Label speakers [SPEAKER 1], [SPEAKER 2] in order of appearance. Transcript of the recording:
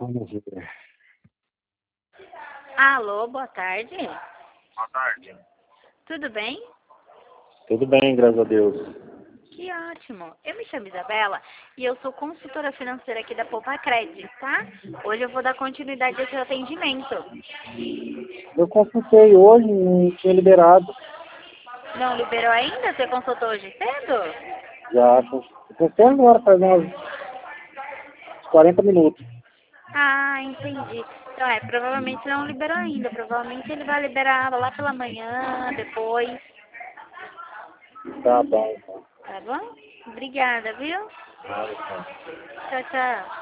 [SPEAKER 1] Vamos ver.
[SPEAKER 2] Alô, boa tarde.
[SPEAKER 1] Boa tarde.
[SPEAKER 2] Tudo bem?
[SPEAKER 1] Tudo bem, graças a Deus.
[SPEAKER 2] Que ótimo. Eu me chamo Isabela e eu sou consultora financeira aqui da Poupa Credit, tá? Hoje eu vou dar continuidade ao seu atendimento.
[SPEAKER 1] Eu consultei hoje e não tinha liberado.
[SPEAKER 2] Não liberou ainda? Você consultou hoje cedo?
[SPEAKER 1] Já consultei agora, faz uns 40 minutos.
[SPEAKER 2] Ah, entendi. Então provavelmente não liberou ainda. Provavelmente ele vai liberar lá pela manhã, depois.
[SPEAKER 1] Tá bom, então.
[SPEAKER 2] Tá bom? Obrigada, viu?
[SPEAKER 1] Nada, então.
[SPEAKER 2] Tchau, tchau.